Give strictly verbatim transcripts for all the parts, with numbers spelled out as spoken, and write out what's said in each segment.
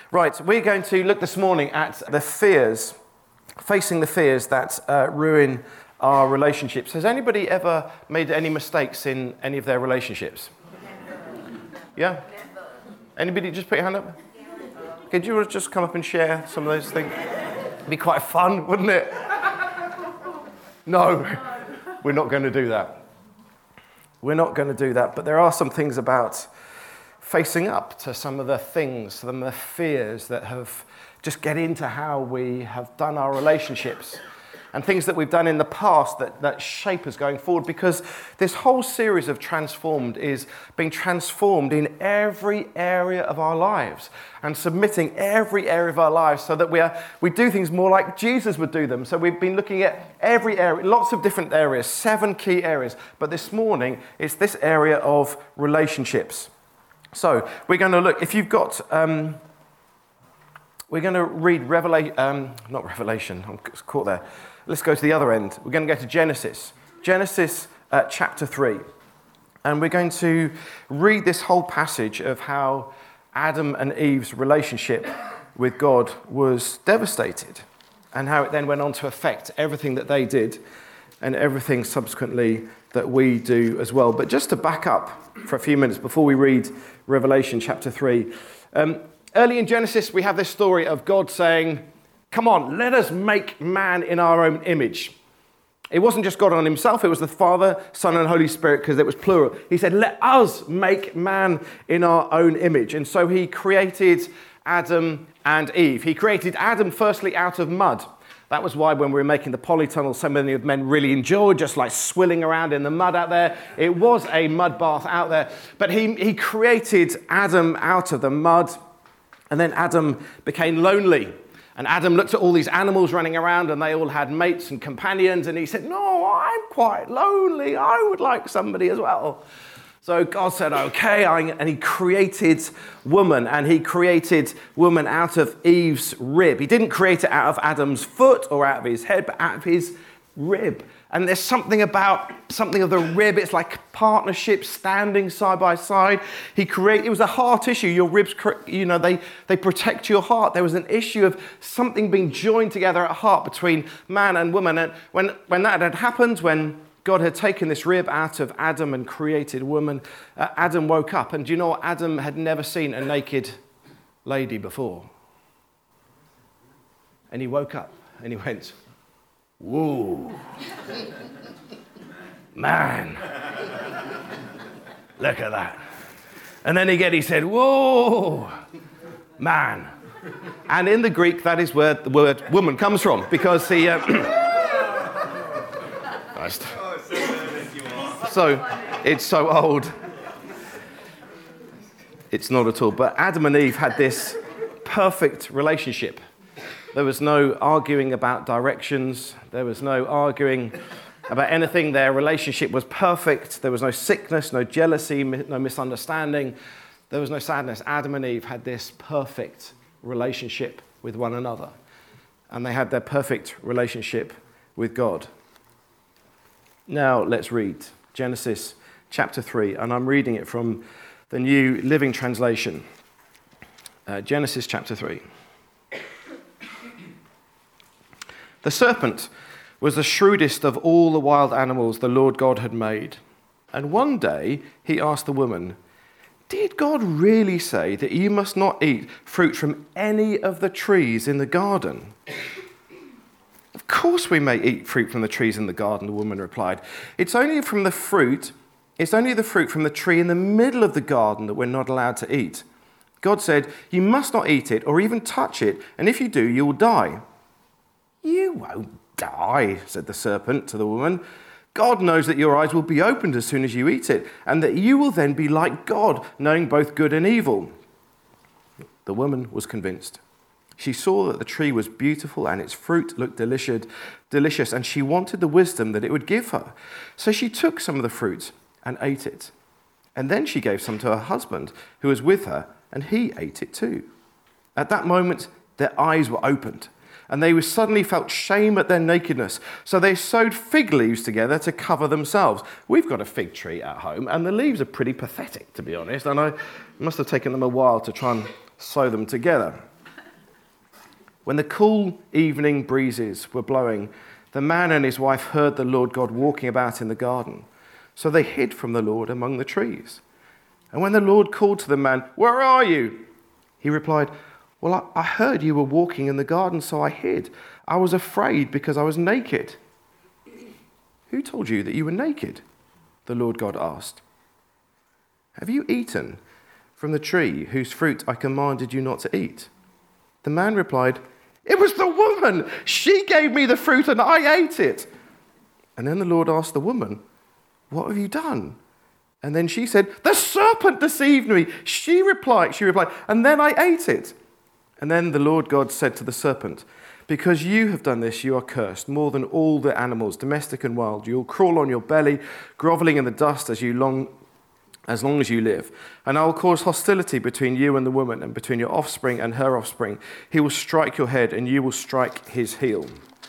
Right, we're going to look this morning at the fears, facing the fears that uh, ruin our relationships. Has anybody ever made any mistakes in any of their relationships? Yeah? Anybody? Just put your hand up. Could you just come up and share some of those things? It'd be quite fun, wouldn't it? No, we're not going to do that. We're not going to do that, but there are some things about facing up to some of the things, some of the fears that have just get into how we have done our relationships and things that we've done in the past that, that shape us going forward, because this whole series of Transformed is being transformed in every area of our lives and submitting every area of our lives so that we are we do things more like Jesus would do them. So we've been looking at every area, lots of different areas, seven key areas, but this morning it's this area of relationships. So we're going to look, if you've got, um, we're going to read Revelation, um, not Revelation, I'm caught there. Let's go to the other end. We're going to go to Genesis, Genesis uh, chapter three. And we're going to read this whole passage of how Adam and Eve's relationship with God was devastated and how it then went on to affect everything that they did and everything subsequently that we do as well. But just to back up for a few minutes before we read Revelation chapter three. Um, early in Genesis, we have this story of God saying, come on, let us make man in our own image. It wasn't just God on himself, it was the Father, Son, and Holy Spirit, because it was plural. He said, let us make man in our own image. And so he created Adam and Eve. He created Adam firstly out of mud. That was why when we were making the polytunnel, so many of the men really enjoyed just like swilling around in the mud out there. It was a mud bath out there. But he, he created Adam out of the mud. And then Adam became lonely. And Adam looked at all these animals running around and they all had mates and companions. And he said, no, I'm quite lonely. I would like somebody as well. So God said, okay, and he created woman, and he created woman out of Eve's rib. He didn't create it out of Adam's foot or out of his head, but out of his rib. And there's something about something of the rib. It's like partnership, standing side by side. He created, it was a heart issue. Your ribs, you know, they, they protect your heart. There was an issue of something being joined together at heart between man and woman. And when, when that had happened, when God had taken this rib out of Adam and created woman, uh, Adam woke up. And do you know what? Adam had never seen a naked lady before. And he woke up and he went, whoa, man, look at that. And then again he said, whoa, man. And in the Greek, that is where the word woman comes from, because he... Uh, Christ. So, it's so old. It's not at all. But Adam and Eve had this perfect relationship. There was no arguing about directions. There was no arguing about anything. Their relationship was perfect. There was no sickness, no jealousy, no misunderstanding. There was no sadness. Adam and Eve had this perfect relationship with one another. And they had their perfect relationship with God. Now, let's read Genesis chapter three, and I'm reading it from the New Living Translation. Uh, Genesis chapter three. The serpent was the shrewdest of all the wild animals the Lord God had made. And one day he asked the woman, did God really say that you must not eat fruit from any of the trees in the garden? Of course we may eat fruit from the trees in the garden, the woman replied. It's only from the fruit, it's only the fruit from the tree in the middle of the garden that we're not allowed to eat. God said, you must not eat it or even touch it, and if you do, you will die. You won't die, said the serpent to the woman. God knows that your eyes will be opened as soon as you eat it, and that you will then be like God, knowing both good and evil. The woman was convinced. She saw that the tree was beautiful and its fruit looked delicious, delicious, and she wanted the wisdom that it would give her. So she took some of the fruit and ate it. And then she gave some to her husband, who was with her, and he ate it too. At that moment, their eyes were opened, and they suddenly felt shame at their nakedness. So they sewed fig leaves together to cover themselves. We've got a fig tree at home, and the leaves are pretty pathetic, to be honest, and I must have taken them a while to try and sew them together. When the cool evening breezes were blowing, the man and his wife heard the Lord God walking about in the garden. So they hid from the Lord among the trees. And when the Lord called to the man, "Where are you?" he replied, "Well, I heard you were walking in the garden, so I hid. I was afraid because I was naked." "Who told you that you were naked?" the Lord God asked. "Have you eaten from the tree whose fruit I commanded you not to eat?" The man replied, "It was the woman. She gave me the fruit and I ate it." And then the Lord asked the woman, "What have you done?" And then she said, "The serpent deceived me." She replied, she replied, "And then I ate it." And then the Lord God said to the serpent, "Because you have done this, you are cursed more than all the animals, domestic and wild. You'll crawl on your belly, groveling in the dust as you long as long as you live. And I will cause hostility between you and the woman, and between your offspring and her offspring. He will strike your head, and you will strike his heel."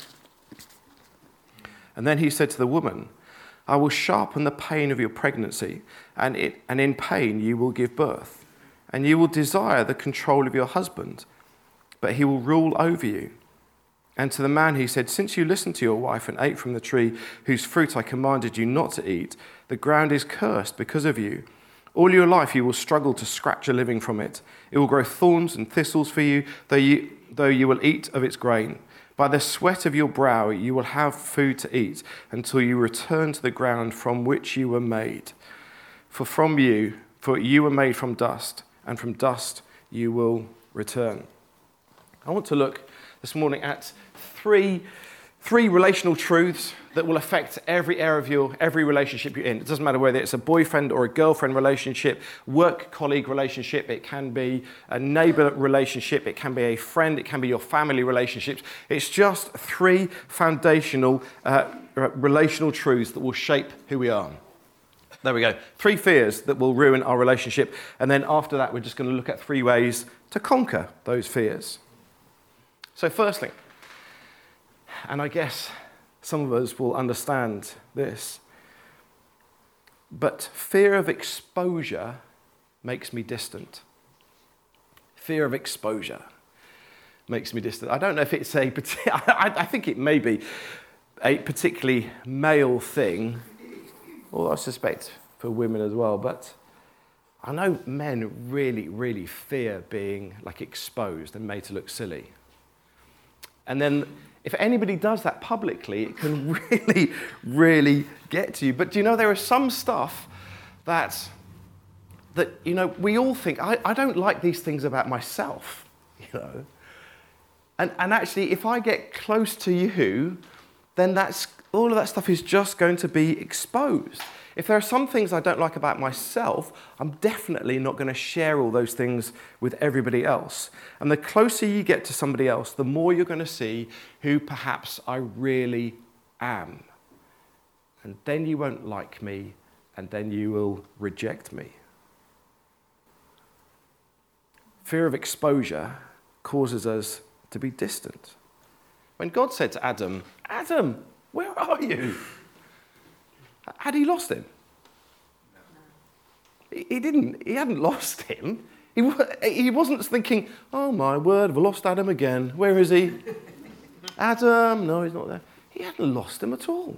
And then he said to the woman, "I will sharpen the pain of your pregnancy, and, it, and in pain you will give birth. And you will desire the control of your husband, but he will rule over you." And to the man he said, "Since you listened to your wife and ate from the tree whose fruit I commanded you not to eat, the ground is cursed because of you. All your life you will struggle to scratch a living from it. It will grow thorns and thistles for you, though you, though you will eat of its grain. By the sweat of your brow you will have food to eat until you return to the ground from which you were made. For from you, for you were made from dust, and from dust you will return." I want to look this morning at three, three relational truths that will affect every area of your, every relationship you're in. It doesn't matter whether it's a boyfriend or a girlfriend relationship, work colleague relationship, it can be a neighbor relationship, it can be a friend, it can be your family relationships. It's just three foundational uh, relational truths that will shape who we are. There we go. Three fears that will ruin our relationship. And then after that, we're just going to look at three ways to conquer those fears. So firstly, and I guess some of us will understand this, but fear of exposure makes me distant. Fear of exposure makes me distant. I don't know if it's a, I think it may be a particularly male thing, or I suspect for women as well, but I know men really, really fear being like exposed and made to look silly. And then if anybody does that publicly, it can really, really get to you. But do you know, there is some stuff that, that you know, we all think, I, I don't like these things about myself, you know. And, and actually, if I get close to you, then that's, all of that stuff is just going to be exposed. If there are some things I don't like about myself, I'm definitely not going to share all those things with everybody else. And the closer you get to somebody else, the more you're going to see who perhaps I really am. And then you won't like me, and then you will reject me. Fear of exposure causes us to be distant. When God said to Adam, "Adam, where are you?" Had he lost him? No. He didn't. He hadn't lost him. He, he wasn't thinking, "Oh my word, I've lost Adam again. Where is he?" Adam, no, he's not there. He hadn't lost him at all.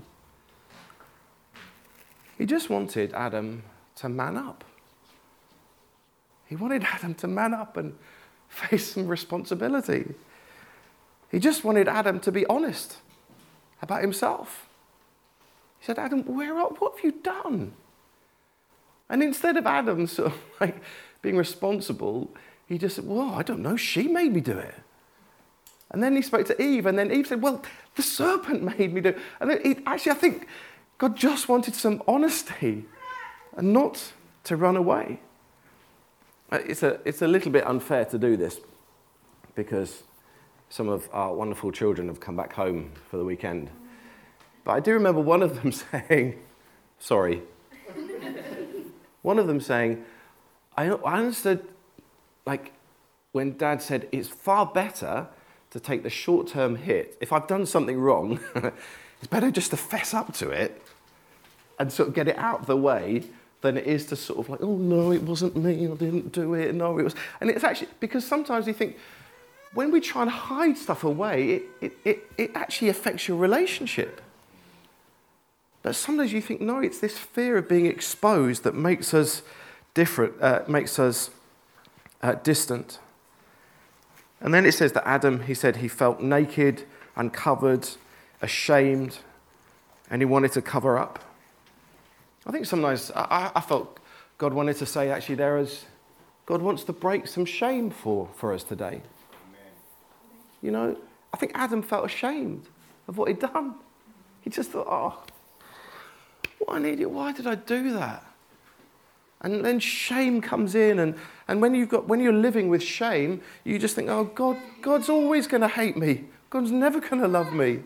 He just wanted Adam to man up. He wanted Adam to man up and face some responsibility. He just wanted Adam to be honest about himself. He said, "Adam, where are, what have you done?" And instead of Adam sort of like being responsible, he just said, "Well, I don't know, she made me do it." And then he spoke to Eve, and then Eve said, "Well, the serpent made me do it." And it, actually, I think God just wanted some honesty and not to run away. It's a, it's a little bit unfair to do this because some of our wonderful children have come back home for the weekend. But I do remember one of them saying, sorry, one of them saying, I, I understood, like, when Dad said, it's far better to take the short-term hit. If I've done something wrong, it's better just to fess up to it and sort of get it out of the way than it is to sort of like, "Oh, no, it wasn't me, I didn't do it, no, it was..." And it's actually, because sometimes you think, when we try and hide stuff away, it, it, it, it actually affects your relationship. But sometimes you think, no, it's this fear of being exposed that makes us different, uh, makes us uh, distant. And then it says that Adam, he said he felt naked, uncovered, ashamed, and he wanted to cover up. I think sometimes I, I felt God wanted to say, actually, there is, God wants to break some shame for, for us today. Amen. You know, I think Adam felt ashamed of what he'd done. He just thought, oh, what an idiot, why did I do that? And then shame comes in, and, and when you've got when you're living with shame, you just think, oh, God, God's always going to hate me. God's never going to love me.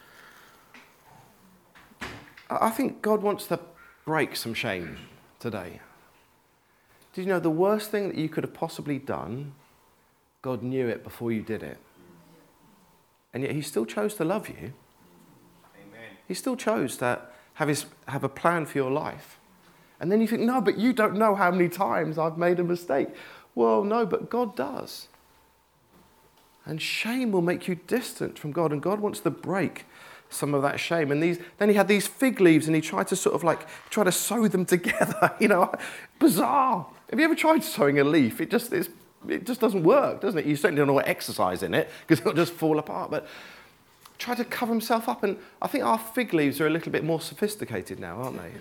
I think God wants to break some shame today. Did you know the worst thing that you could have possibly done, God knew it before you did it. And yet he still chose to love you. Amen. He still chose to have, his, have a plan for your life. And then you think, no, but you don't know how many times I've made a mistake. Well, no, but God does. And shame will make you distant from God, and God wants to break some of that shame. And these, then he had these fig leaves, and he tried to sort of like, try to sew them together, you know, bizarre. Have you ever tried sewing a leaf? It just, it's, it just doesn't work, doesn't it? You certainly don't know what exercise in it, because it'll just fall apart. But try to cover himself up, and I think our fig leaves are a little bit more sophisticated now, aren't they?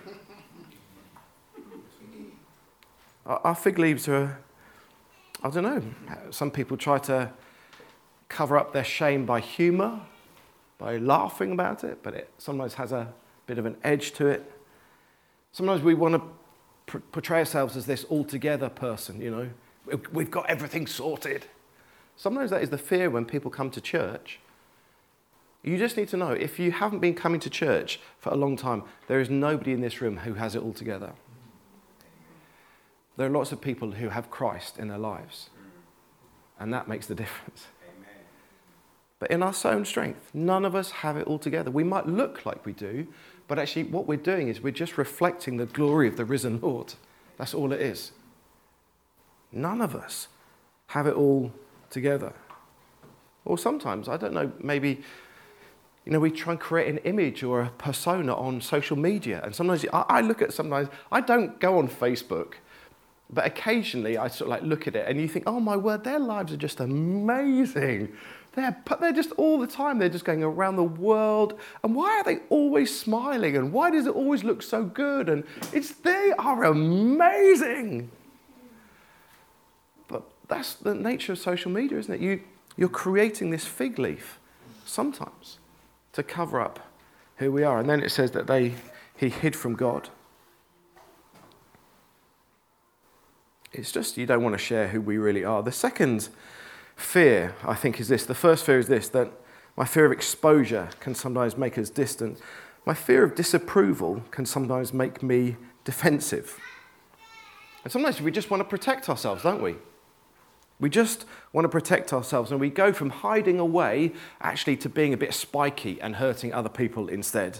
Our fig leaves are, I don't know, some people try to cover up their shame by humour, by laughing about it, but it sometimes has a bit of an edge to it. Sometimes we want to portray ourselves as this altogether person, you know. We've got everything sorted. Sometimes that is the fear when people come to church. You just need to know, if you haven't been coming to church for a long time, there is nobody in this room who has it all together. There are lots of people who have Christ in their lives, and that makes the difference. Amen. But in our own strength, none of us have it all together. We might look like we do, but actually what we're doing is we're just reflecting the glory of the risen Lord. That's all it is. None of us have it all together. Or sometimes, I don't know, maybe, you know, we try and create an image or a persona on social media, and sometimes I, I look at sometimes, I don't go on Facebook, but occasionally I sort of like look at it and you think, oh my word, their lives are just amazing. They're, they're just all the time, they're just going around the world. And why are they always smiling? And why does it always look so good? And it's, they are amazing. But that's the nature of social media, isn't it? You, you're creating this fig leaf sometimes to cover up who we are. And then it says that they he hid from God. It's just you don't want to share who we really are. The second fear, I think, is this. The first fear is this, that my fear of exposure can sometimes make us distant. My fear of disapproval can sometimes make me defensive. And sometimes we just want to protect ourselves, don't we? We just want to protect ourselves, and we go from hiding away actually to being a bit spiky and hurting other people instead.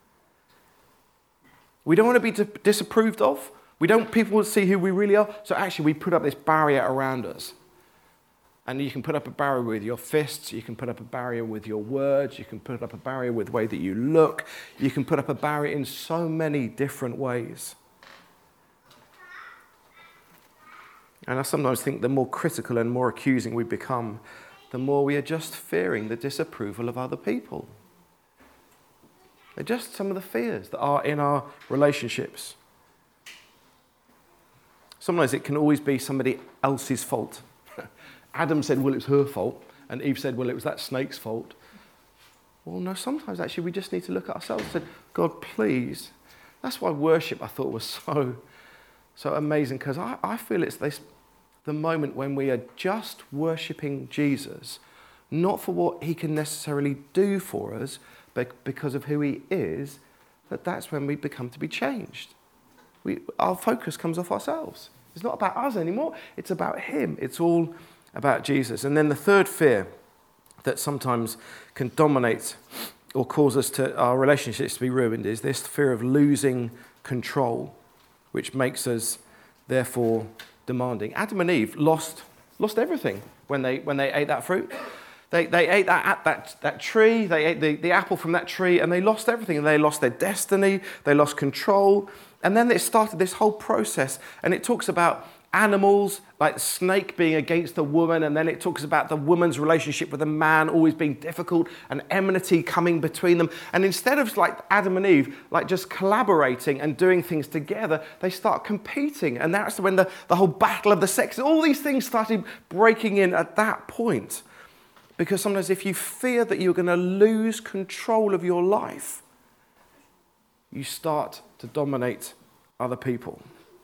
We don't want to be d- disapproved of. We don't want people to see who we really are. So actually we put up this barrier around us. And you can put up a barrier with your fists. You can put up a barrier with your words. You can put up a barrier with the way that you look. You can put up a barrier in so many different ways. And I sometimes think the more critical and more accusing we become, the more we are just fearing the disapproval of other people. They're just some of the fears that are in our relationships. Sometimes it can always be somebody else's fault. Adam said, well, it was her fault. And Eve said, well, it was that snake's fault. Well, no, sometimes actually we just need to look at ourselves and say, God, please. That's why worship, I thought, was so, so amazing, because I, I feel it's this, the moment when we are just worshipping Jesus, not for what he can necessarily do for us, but because of who he is, that that's when we become to be changed. We, our focus comes off ourselves. It's not about us anymore. It's about him. It's all about Jesus. And then the third fear that sometimes can dominate or cause us to our relationships to be ruined is this fear of losing control, which makes us therefore demanding. Adam and Eve lost lost everything when they when they ate that fruit. They they ate that that that tree. They ate the, the apple from that tree, and they lost everything. And they lost their destiny. They lost control. And then it started this whole process. And it talks about animals, like the snake being against the woman, and then it talks about the woman's relationship with the man always being difficult and enmity coming between them. And instead of like Adam and Eve, like just collaborating and doing things together, they start competing. And that's when the, the whole battle of the sexes, all these things started breaking in at that point. Because sometimes if you fear that you're going to lose control of your life, you start to dominate other people.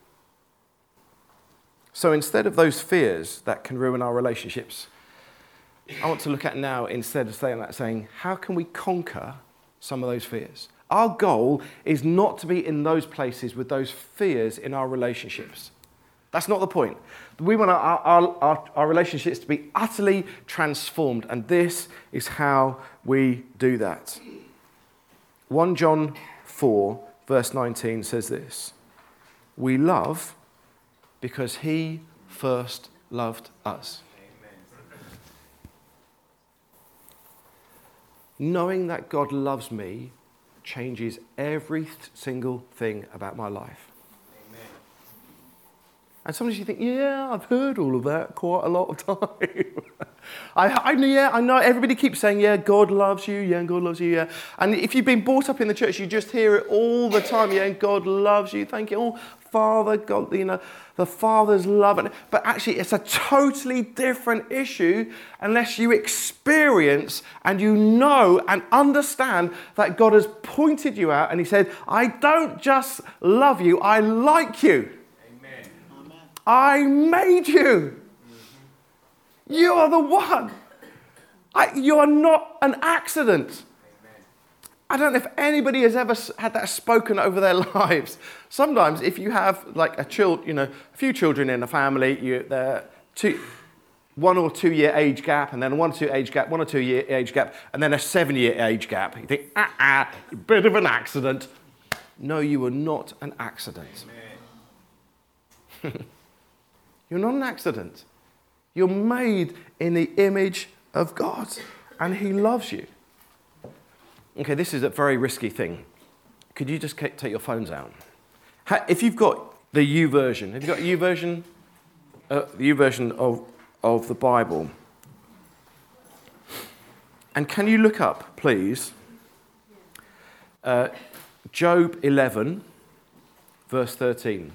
So instead of those fears that can ruin our relationships, I want to look at now, instead of saying that, saying, how can we conquer some of those fears? Our goal is not to be in those places with those fears in our relationships. That's not the point. We want our, our, our, our relationships to be utterly transformed, and this is how we do that. First John four, verse nineteen says this: we love because he first loved us. Amen. Knowing that God loves me changes every single thing about my life. Amen. And sometimes you think, yeah, I've heard all of that quite a lot of time. I, I, yeah, I know everybody keeps saying, yeah, God loves you, yeah, God loves you, yeah. And if you've been brought up in the church, you just hear it all the time, yeah, God loves you, thank you. Oh, Father, God, you know, the Father's love. But actually, it's a totally different issue unless you experience and you know and understand that God has pointed you out and he said, I don't just love you, I like you. Amen. I made you. Mm-hmm. You are the one. I, you are not an accident. I don't know if anybody has ever had that spoken over their lives. Sometimes if you have like a child, you know, a few children in a family, you, they're two, one or two year age gap, and then one or two age gap, one or two year age gap, and then a seven year age gap. You think, ah, ah, bit of an accident. No, you are not an accident. You're not an accident. You're made in the image of God, and he loves you. Okay, this is a very risky thing. Could you just take your phones out? If you've got the U version, have you got a U version? Uh, the U version of, of the Bible. And can you look up, please, uh, Job eleven, verse thirteen.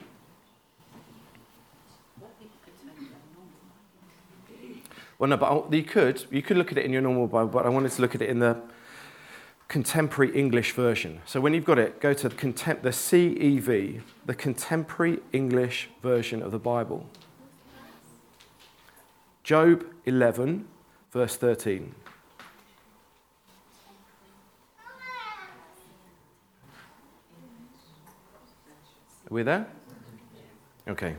Well, no, but you could. You could look at it in your normal Bible, but I wanted to look at it in the Contemporary English Version. So when you've got it, go to the, contem- the C E V, the Contemporary English Version of the Bible. Job eleven, verse thirteen. Are we there? Okay.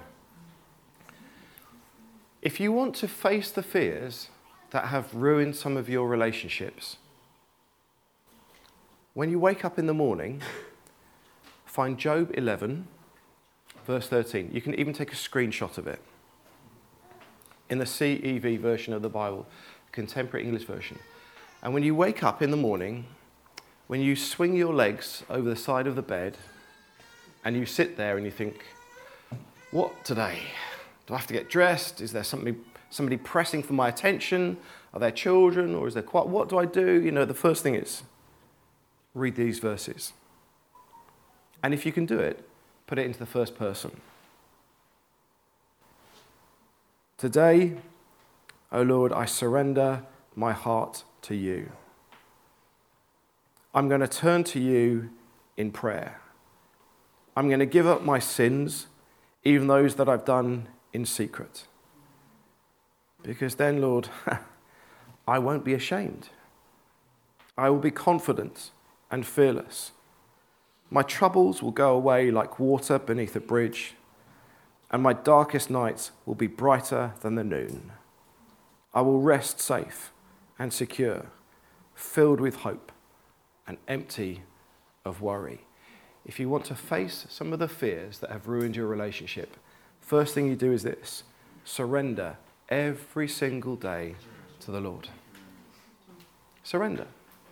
If you want to face the fears that have ruined some of your relationships, when you wake up in the morning, find Job eleven, verse thirteen. You can even take a screenshot of it. In the C E V version of the Bible, Contemporary English Version. And when you wake up in the morning, when you swing your legs over the side of the bed, and you sit there and you think, what today? Do I have to get dressed? Is there somebody, somebody pressing for my attention? Are there children? Or is there quite, what do I do? You know, the first thing is, read these verses. And if you can do it, put it into the first person. Today, O Lord, I surrender my heart to you. I'm going to turn to you in prayer. I'm going to give up my sins, even those that I've done in secret. Because then, Lord, I won't be ashamed. I will be confident and fearless. My troubles will go away like water beneath a bridge, and my darkest nights will be brighter than the noon. I will rest safe and secure, filled with hope and empty of worry. If you want to face some of the fears that have ruined your relationship, first thing you do is this: surrender every single day to the Lord. Surrender.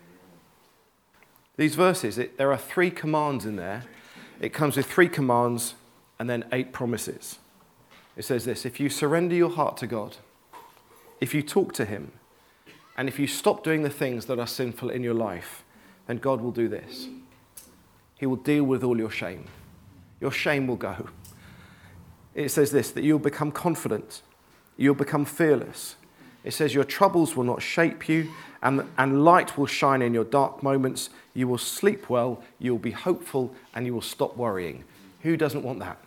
These verses, it, there are three commands in there. It comes with three commands and then eight promises. It says this: if you surrender your heart to God, if you talk to him, and if you stop doing the things that are sinful in your life, then God will do this. He will deal with all your shame. Your shame will go. It says this, that you'll become confident. You'll become fearless. It says your troubles will not shape you, and, and light will shine in your dark moments. You will sleep well, you will be hopeful, and you will stop worrying. Who doesn't want that?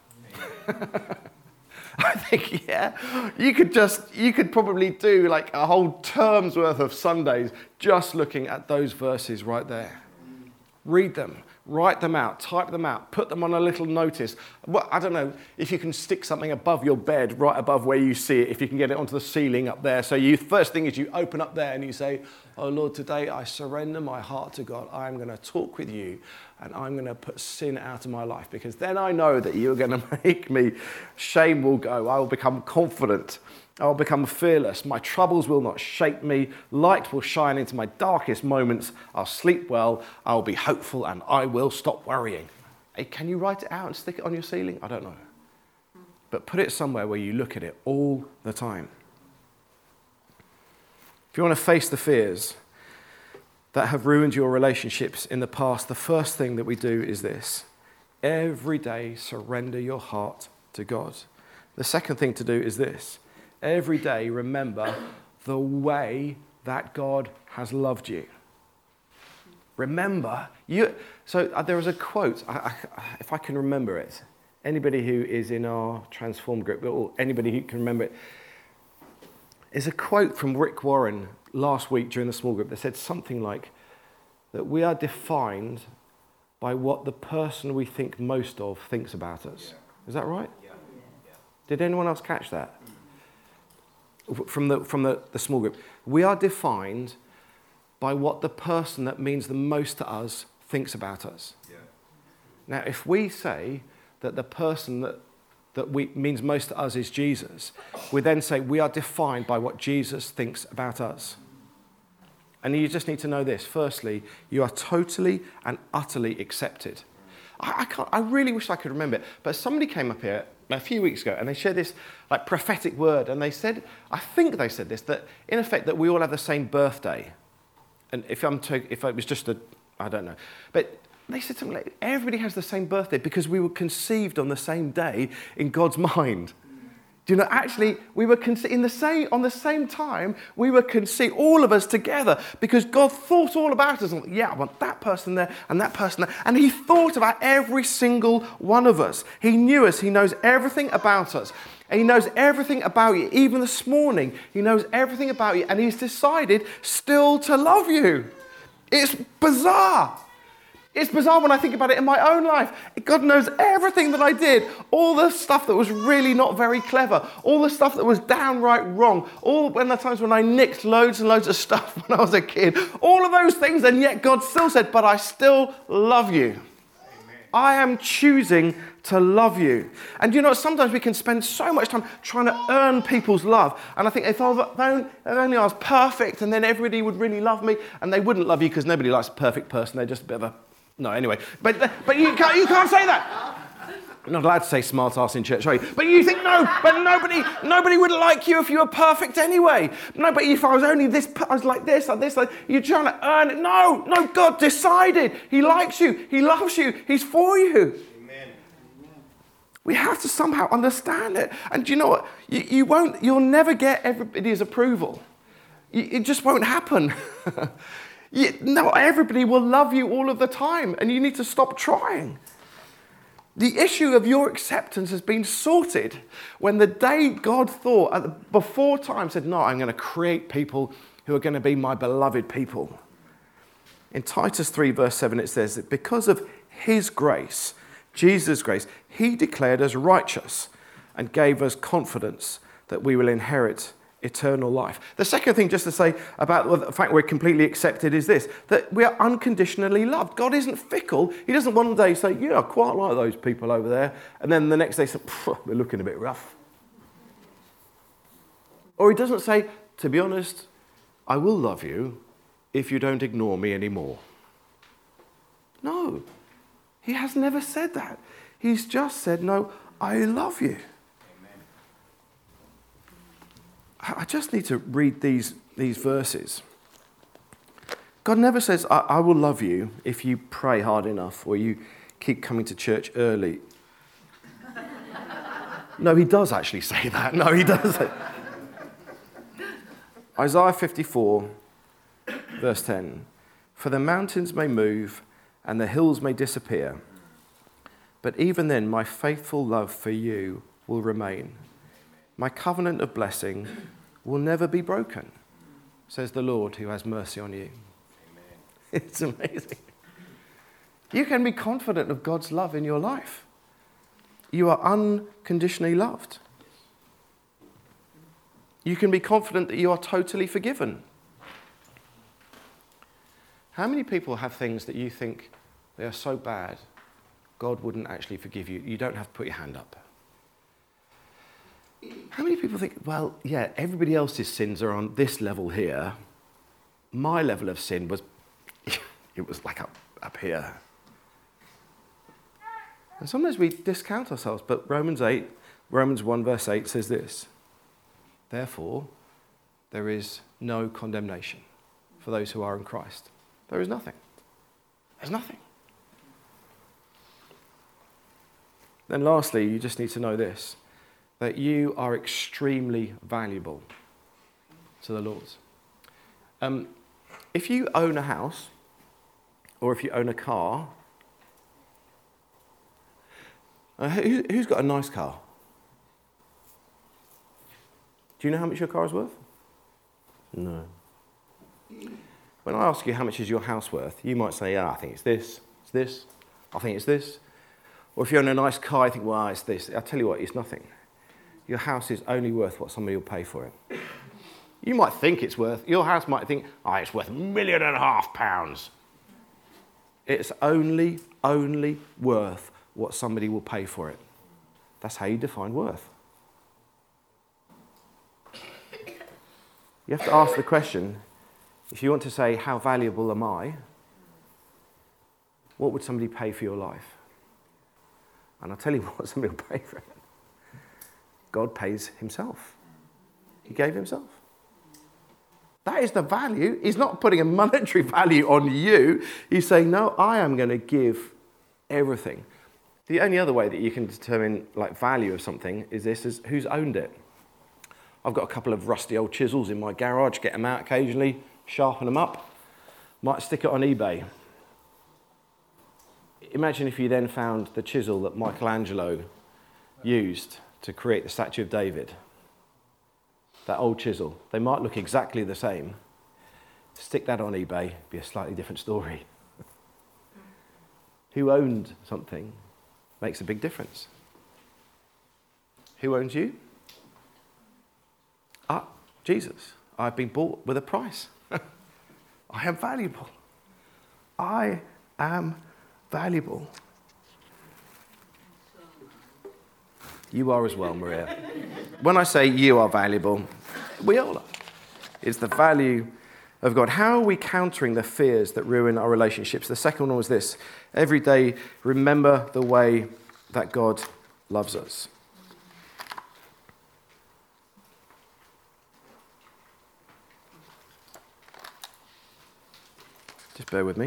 I think, yeah, you could just, you could probably do like a whole term's worth of Sundays just looking at those verses right there. Read them. Write them out, type them out, put them on a little notice. Well, I don't know if you can stick something above your bed, right above where you see it, if you can get it onto the ceiling up there. So you first thing is you open up there and you say, oh Lord, today I surrender my heart to God. I'm going to talk with you and I'm going to put sin out of my life, because then I know that you're going to make me, shame will go. I will become confident. I will become fearless. My troubles will not shake me. Light will shine into my darkest moments. I'll sleep well. I'll be hopeful, and I will stop worrying. Hey, can you write it out and stick it on your ceiling? I don't know. But put it somewhere where you look at it all the time. If you want to face the fears that have ruined your relationships in the past, the first thing that we do is this: every day surrender your heart to God. The second thing to do is this: every day remember the way that God has loved you. Remember, you. So uh, there was a quote, I, I, if I can remember it. Anybody who is in our Transform group, or anybody who can remember it, is a quote from Rick Warren last week during the small group that said something like that we are defined by what the person we think most of thinks about us. Yeah. Is that right? Yeah. Yeah. Did anyone else catch that? From the from the, the small group. We are defined by what the person that means the most to us thinks about us. Yeah. Now, if we say that the person that, that we, means most to us is Jesus, we then say we are defined by what Jesus thinks about us. And you just need to know this. Firstly, you are totally and utterly accepted. I, I can't. I really wish I could remember it, but somebody came up here a few weeks ago, and they shared this like prophetic word, and they said, I think they said this, that in effect that we all have the same birthday. And if I'm to, if it was just a, I don't know, but they said something like, everybody has the same birthday because we were conceived on the same day in God's mind. Do you know, actually, we were conce- in the same on the same time, we were conceived, all of us together, because God thought all about us. And, yeah, I want that person there and that person there. And he thought about every single one of us. He knew us. He knows everything about us. And he knows everything about you. Even this morning, he knows everything about you. And he's decided still to love you. It's bizarre. It's bizarre when I think about it in my own life. God knows everything that I did. All the stuff that was really not very clever. All the stuff that was downright wrong. All when the times when I nicked loads and loads of stuff when I was a kid. All of those things, and yet God still said, but I still love you. Amen. I am choosing to love you. And you know, sometimes we can spend so much time trying to earn people's love. And I think if only I was perfect, and then everybody would really love me, and they wouldn't love you because nobody likes a perfect person. They're just a bit of a... No, anyway, but but you can't you can't say that. I'm not allowed to say smart ass in church, are you? But you think no, but nobody nobody would like you if you were perfect anyway. No, but if I was only this, I was like this or this, like, you're trying to earn it. No, no, God decided. He likes you. He loves you. He's for you. Amen. We have to somehow understand it. And do you know what? You, you won't. You'll never get everybody's approval. You, it just won't happen. You, not everybody will love you all of the time, and you need to stop trying. The issue of your acceptance has been sorted when the day God thought, at the, before time, said, no, I'm going to create people who are going to be my beloved people. In Titus three, verse seven, it says that because of his grace, Jesus' grace, he declared us righteous and gave us confidence that we will inherit eternal life. The second thing just to say about the fact we're completely accepted is this, that we are unconditionally loved. God isn't fickle. He doesn't one day say, yeah, I quite like those people over there, and then the next day say, we're looking a bit rough. Or he doesn't say, to be honest, I will love you if you don't ignore me anymore. No, he has never said that. He's just said, no, I love you. Amen. I just need to read these, these verses. God never says, I, I will love you if you pray hard enough or you keep coming to church early. No, he does actually say that. No, he doesn't. Isaiah fifty-four, verse ten. For the mountains may move and the hills may disappear, but even then my faithful love for you will remain. My covenant of blessing will never be broken, says the Lord who has mercy on you. Amen. It's amazing. You can be confident of God's love in your life. You are unconditionally loved. You can be confident that you are totally forgiven. How many people have things that you think they are so bad, God wouldn't actually forgive you? You don't have to put your hand up. How many people think, well, yeah, everybody else's sins are on this level here. My level of sin was, it was like up, up here. And sometimes we discount ourselves, but Romans eight, Romans one verse eight says this. Therefore, there is no condemnation for those who are in Christ. There is nothing. There's nothing. Then lastly, you just need to know this, that you are extremely valuable to the Lord. Um, if you own a house, or if you own a car, uh, who, who's got a nice car? Do you know how much your car is worth? No. When I ask you how much is your house worth, you might say, yeah, I think it's this, it's this, I think it's this. Or if you own a nice car, I think, well, it's this. I'll tell you what, it's nothing. Your house is only worth what somebody will pay for it. You might think it's worth, your house might think, oh, it's worth a million and a half pounds. It's only, only worth what somebody will pay for it. That's how you define worth. You have to ask the question, if you want to say, how valuable am I? What would somebody pay for your life? And I'll tell you what somebody will pay for it. God pays himself. He gave himself. That is the value. He's not putting a monetary value on you. He's saying, no, I am going to give everything. The only other way that you can determine like value of something is this, is who's owned it. I've got a couple of rusty old chisels in my garage, get them out occasionally, sharpen them up, might stick it on eBay. Imagine if you then found the chisel that Michelangelo used to create the statue of David. That old chisel. They might look exactly the same. Stick that on eBay, it'd be a slightly different story. Who owned something makes a big difference. Who owns you? Ah, Jesus. I've been bought with a price. I am valuable. I am valuable. You are as well, Maria. When I say you are valuable, we all are. It's the value of God. How are we countering the fears that ruin our relationships? The second one was this. Every day, remember the way that God loves us. Just bear with me.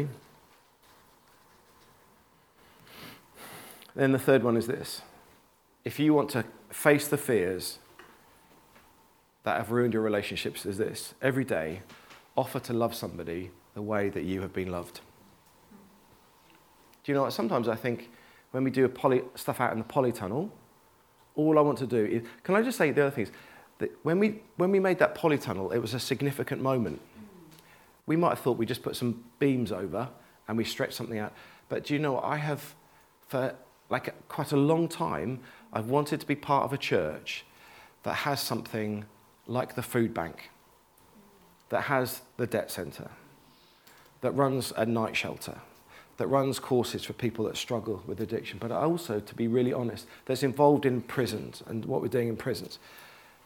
Then the third one is this. If you want to face the fears that have ruined your relationships, is this. Every day, offer to love somebody the way that you have been loved. Do you know what? Sometimes I think when we do a poly, stuff out in the polytunnel, all I want to do is... Can I just say the other things? That when we, when we made that polytunnel, it was a significant moment. We might have thought we just put some beams over and we stretched something out. But do you know what? I have, for like quite a long time, I've wanted to be part of a church that has something like the food bank, that has the debt centre, that runs a night shelter, that runs courses for people that struggle with addiction, but also, to be really honest, that's involved in prisons and what we're doing in prisons.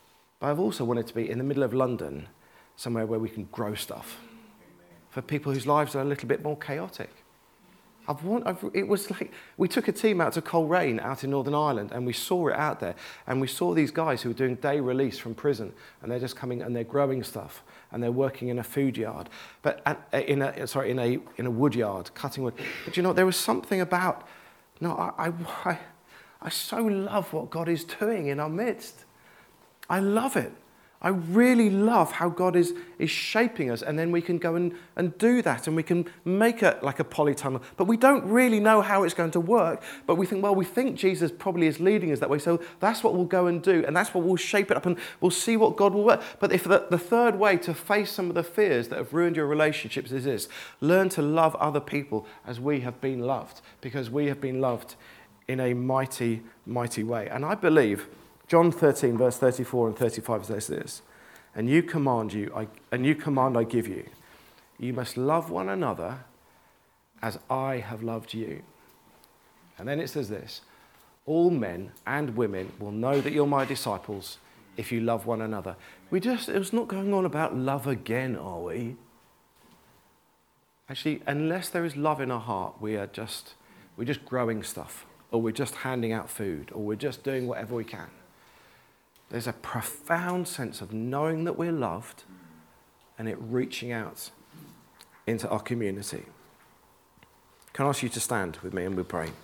But I've also wanted to be in the middle of London, somewhere where we can grow stuff for people whose lives are a little bit more chaotic. I've want, I've, it was like, we took a team out to Coleraine out in Northern Ireland, and we saw it out there, and we saw these guys who were doing day release from prison, and they're just coming and they're growing stuff, and they're working in a food yard, but in a sorry in a in a wood yard, cutting wood. But you know, there was something about, no, I I, I, I so love what God is doing in our midst. I love it. I really love how God is, is shaping us, and then we can go and, and do that, and we can make it like a polytunnel. But we don't really know how it's going to work, but we think, well, we think Jesus probably is leading us that way, so that's what we'll go and do, and that's what we'll shape it up, and we'll see what God will work. But if the, the third way to face some of the fears that have ruined your relationships is this: learn to love other people as we have been loved, because we have been loved in a mighty, mighty way. And I believe John thirteen, verse thirty-four and thirty-five says this: "And you command you, I, a new command I give you, you must love one another as I have loved you." And then it says this: "All men and women will know that you're my disciples if you love one another." We just, it's not going on about love again, are we? Actually, unless there is love in our heart, we are just, we're just growing stuff, or we're just handing out food, or we're just doing whatever we can. There's a profound sense of knowing that we're loved and it reaching out into our community. Can I ask you to stand with me and we'll pray?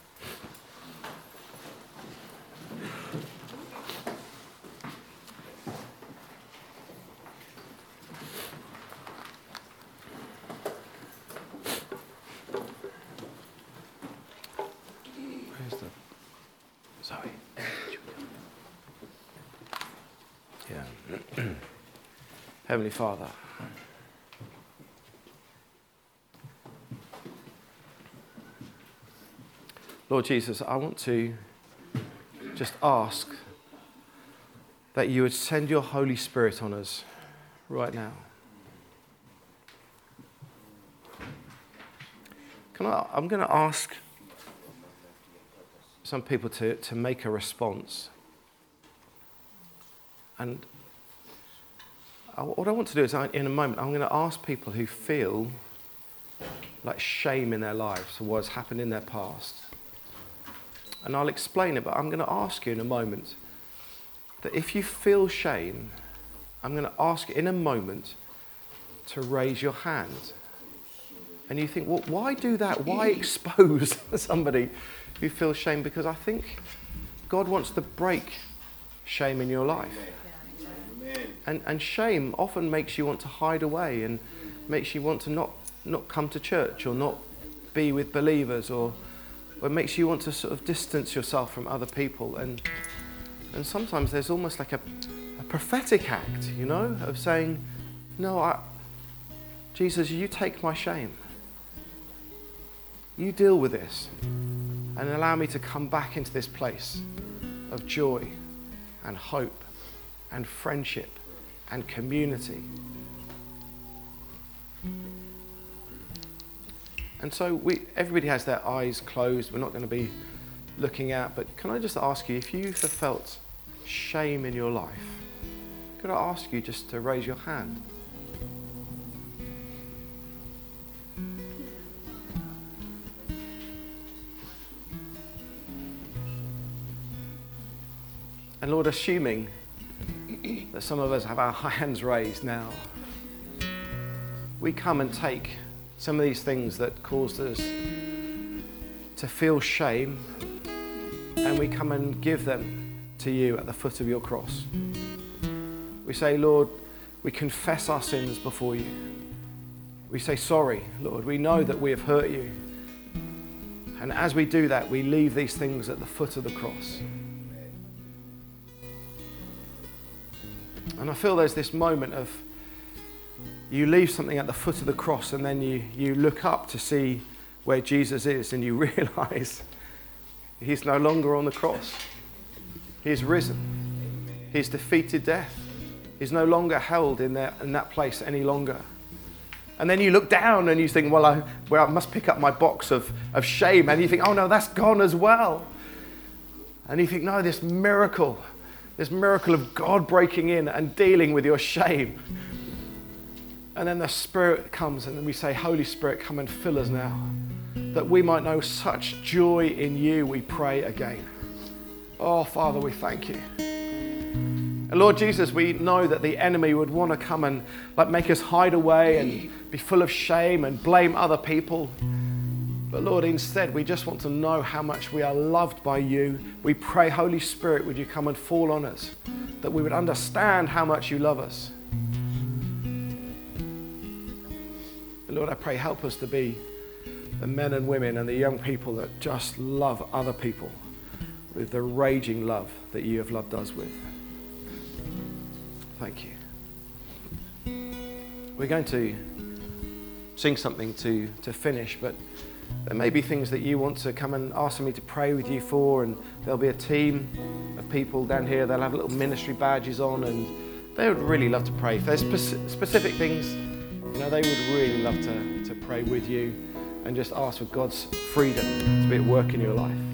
Where's the... Sorry. Yeah. Heavenly Father, Lord Jesus, I want to just ask that you would send your Holy Spirit on us right now. Can I, I'm going to ask some people to, to make a response. And I, what I want to do is, I, in a moment, I'm going to ask people who feel like shame in their lives for what's happened in their past. And I'll explain it, but I'm going to ask you in a moment that if you feel shame, I'm going to ask you in a moment to raise your hand. And you think, well, why do that? Why expose somebody who feels shame? Because I think God wants to break shame in your life. And, and shame often makes you want to hide away and makes you want to not, not come to church or not be with believers, or, or it makes you want to sort of distance yourself from other people. And and sometimes there's almost like a, a prophetic act, you know, of saying, no, I, Jesus, you take my shame. You deal with this and allow me to come back into this place of joy and hope and friendship and community. And so we, everybody has their eyes closed. We're not going to be looking at, but can I just ask you, if you have felt shame in your life, could I ask you just to raise your hand? And Lord, assuming that some of us have our hands raised now, we come and take some of these things that caused us to feel shame, and we come and give them to you at the foot of your cross. We say, Lord, we confess our sins before you. We say, sorry, Lord, we know that we have hurt you. And as we do that, we leave these things at the foot of the cross. And I feel there's this moment of you leave something at the foot of the cross, and then you, you look up to see where Jesus is, and you realize he's no longer on the cross. He's risen. He's defeated death. He's no longer held in, there, in that place any longer. And then you look down and you think, well, I, well, I must pick up my box of, of shame. And you think, oh no, that's gone as well. And you think, no, this miracle this miracle of God breaking in and dealing with your shame. And then the Spirit comes and then we say, Holy Spirit, come and fill us now, that we might know such joy in you, we pray again. Oh, Father, we thank you. And Lord Jesus, we know that the enemy would want to come and like make us hide away and be full of shame and blame other people. But Lord, instead, we just want to know how much we are loved by you. We pray, Holy Spirit, would you come and fall on us, that we would understand how much you love us. And Lord, I pray, help us to be the men and women and the young people that just love other people with the raging love that you have loved us with. Thank you. We're going to sing something to, to finish, but there may be things that you want to come and ask me to pray with you for, and there'll be a team of people down here. They'll have little ministry badges on, and they would really love to pray. If there's speci- specific things, you know, they would really love to, to pray with you and just ask for God's freedom to be at work in your life.